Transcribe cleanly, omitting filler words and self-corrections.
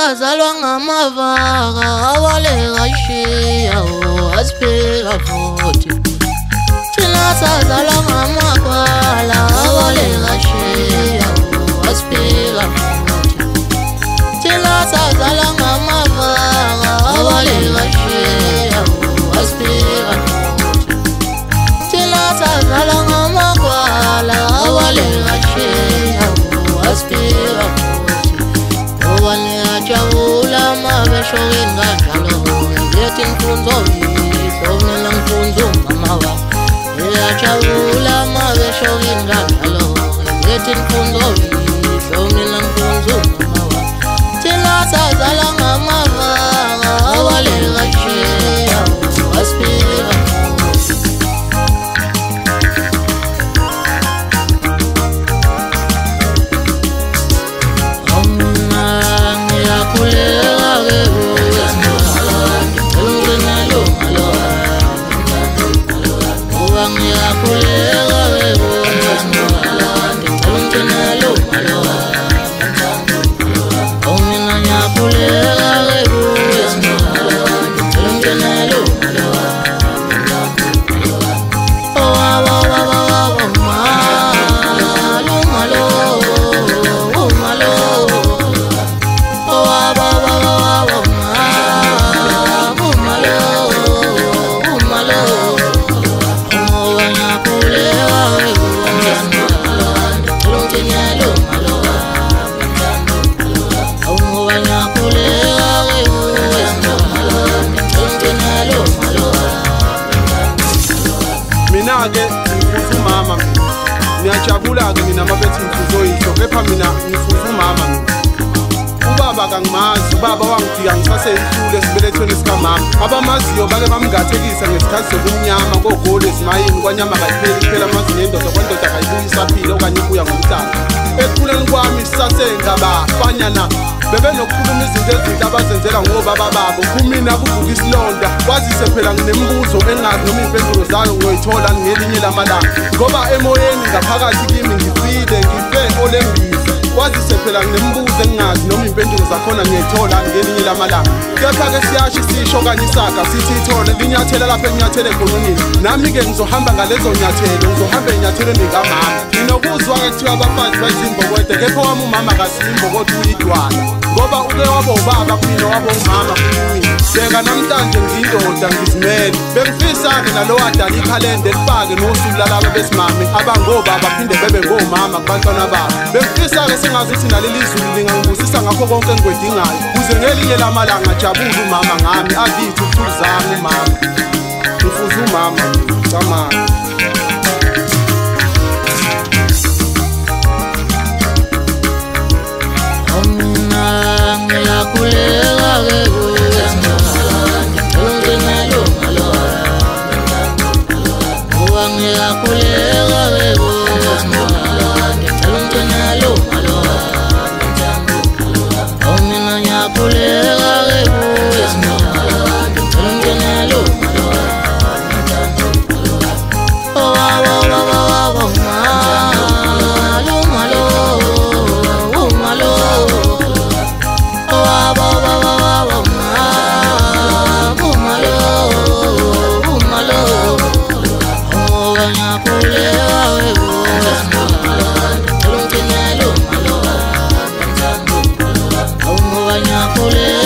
sazalwa ngamavaka abaleka ishiya asiphila futhi. Thina sazalwa ngamakwala abaleka ishiya asiphila futhi. Thina sazalwa ngamavaka abaleka ishiya asiphila futhi. Thina sazalwa ngamakwala abaleka ishiya asiphila futhi. Ngiyajabula mabeshokeni kanjalo ngilethi imfundo yihlo mfundzu mama wa. Ngiyajabula mabeshokeni kanjalo ngilethi imfundo yihlo mfundzu mama wa. Thina sazalwa ngamavaka abaleka ishiya asiphila futhi. Mina-ke ngifuza umama mina. Ngiyajabula-ke mina mabethi ngifuzo yihlo, kepha mina ngifuza umama mina. Ubaba kangimazi, ubaba wangifika ngisaseyihlule esibelethweni sikamama. Abamaziyo bake bamngathekisa ngesikhathi sobumnyama kogoli ezimayini kwanyama kayipheli kuphela amazi nendoda kwendoda kayibuyisa phile okanye ibuya ngomhlanga. Ekukhuleni kwami sisasengabafanyana bebenokukhuluma izinto ezinhle abazenzela ngobaba babo. Kumina kuvuka isilonda, kwazise phela nginembuzo engazi noma iy'mpendulo zayo ngiyoyithola ngelinye lamalanga. Ngoba emoyeni ngaphakathi kimi ngifile ngife olembisa. Kwazise phela nginembuzo engazi noma iy'mpendulo zakhona ngiyayithola ngelinye lamalanga. Kepha-ke siyasho isisho kanye isaga sithi ithole linyathela lapho enginyathele khona unina. Nami-ke ngizohamba ngalezo nyathelo, ngizohamba ey'nyathelweni likamama. Nginokuzwa-ke kuthiwa abafazi bayizimbokode, kepha wami umama kasiyimbokode uyidwala. Ngoba uke wabo ubaba kumina wabo umama kumina. Bheka namhlanje ngiyindoda ngizimele. Bengifisa-ke nalo wadala ikhalenda elifake nosuku lalaba besimame abangobaba phinde bebe ngomama kubantwana babo. Bengifisa-ke sengazuthi naleli zulu lingangibusisa ngakho konke engikwedingayo, kuze ngelinye lamalanga ajabule umama ngami azithi uthuli zami umama. Ngifuza umama camani. Hola.